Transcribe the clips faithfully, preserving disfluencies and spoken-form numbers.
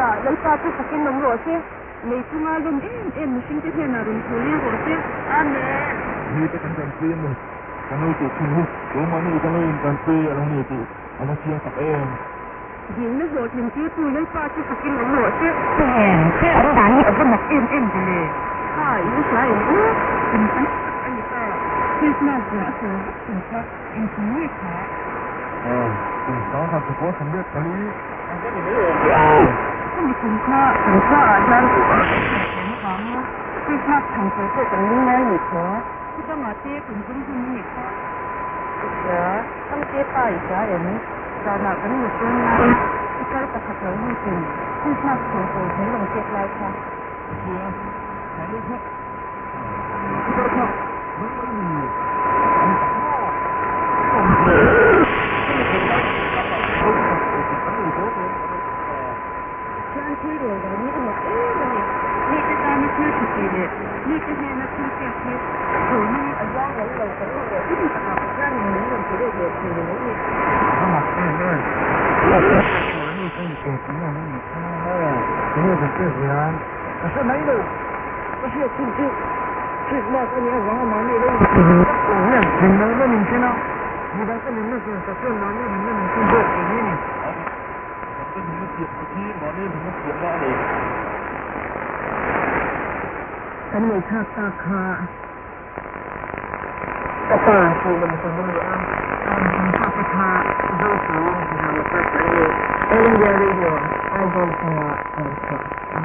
lấy ra cho sạc cái nóng rồi chứ lấy chung ai luôn em em mình sinh cái thế nào rồi thôi rồi chứ anh nè như cái thằng chàng kia mình cái nơi tụi chúng chúng mà như cái nơi chàng kia là như tụi anh chia sẻ em hiện nó rồi thì kia tôi lấy ra cho sạc cái nóng rồi chứ em cái ở đây ở trong một em em gì nè hai nó sai nữa mình phải anh ta khi nào cũng sẽ mình phải em cũng biết hả ờ mình có tham gia có tham gia cái này anh cái gì nữa cái gì cũng có cũng có ở đây cũng có khi nào thành phố sẽ có những nơi như thếที่ต้องมาเที่ยวถึงตรงที่นี่ค่ะเดี๋ยวต้องเที่ยวไปอีกแล้วเดี๋ยวนี้เราหนักกันอยู่ตรงนั้นที่ใกล้กับถนนจริงๆที่ชอบถึงตรงที่ลงเที่ยวไรค่ะเที่ยวไหนลูกครับที่เราชอบมันไม่มีอันต่อผมเลยที่เป็นอะไรก็แบบเขาจะเป็นอะไรก็เป็นฉันคุยด้วยกันนี่ก็บอกเอ๊ะนี่จะการมาเที่ยวที่นี่นี่จะให้นักท่องเที่ยวที่โหนี่อายุเราเราจะรู้เลยที่มันจะทำการนี้มันจะได้เกิดขึ้นเลยนี่ถ้าหมักเองเลยเราจะทำนี่เป็นเกิดขึ้นมาไม่มีข้าวเลยนี่เป็นเกิดขึ้นมาแต่ส่วนไหนดูก็เชื่อจริงจริงคิดว่าอันนี้ว่ามันนี่เลยโอ้ยเห็นแล้วไม่มีใช่ไหมมีบางคนนี่คือสักส่วนนั้นนี่มันไม่มีคุณเด็กอย่างนี้นี่ก็มีเสียงที่หมอนี่ถึงเสียงว่าอะไรฉันไม่ชอบตาคาตาคาคือมันเป็นเรื่องอ่ะอ่าฉันชอบตาคาดูสูงฉันทำมาตั้งแต่เอลิเดียเรดิโอไอโฟนค่ะอ่าค่ะ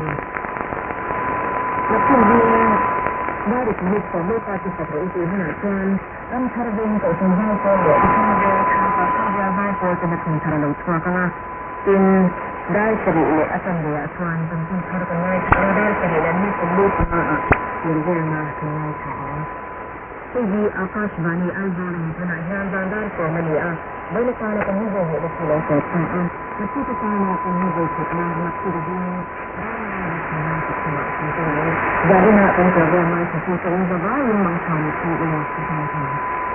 แล้วคุณดีได้ดิฉันมีความรู้สึกที่สับสนอยู่ขนาดนั้นอันทาร์ดินกับฉันให้ตัวเองฉันเดินทางไปทำงานให้ตัวจะมาถึงทางเราชัวร์กันนะเป็นได้สิริเลยอาจารย์เดียชวนเป็นผู้ทำกันได้เราได้สิริและนี่เป็นลูกมาเรียนเรียนมาถึงในฐานที่มีอากาศวานีอัลบาร์ขณะที่อัลบาร์ได้ก่อนมันเนี่ยบริการกันให้เราเห็นได้ที่เราเกิดขึ้นอ่ะและที่จะการกันให้เราเห็นมาหลักที่ดีdari nak penjaga masa kita ini bawa yang mengkhawatirkan kita.